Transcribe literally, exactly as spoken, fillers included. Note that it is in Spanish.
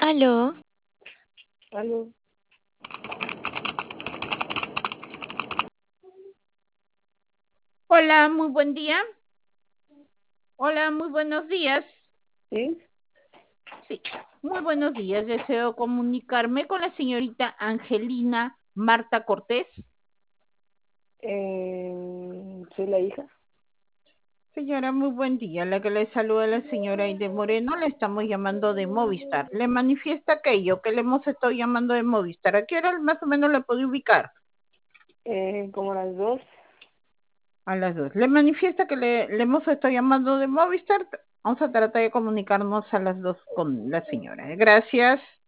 Aló, Aló, Hola, muy buen día. Hola, muy buenos días. ¿sí? Sí, muy buenos días. Deseo comunicarme con la señorita Angelina Marta Cortés. Eh, soy la hija. Señora, muy buen día. La que le saluda la señora Aide Moreno, le estamos llamando de Movistar. Le manifiesta aquello que le hemos estado llamando de Movistar. ¿A qué hora más o menos le puede ubicar? Eh, como las dos. A las dos. Le manifiesta que le, le hemos estado llamando de Movistar. Vamos a tratar de comunicarnos a las dos con la señora. Gracias.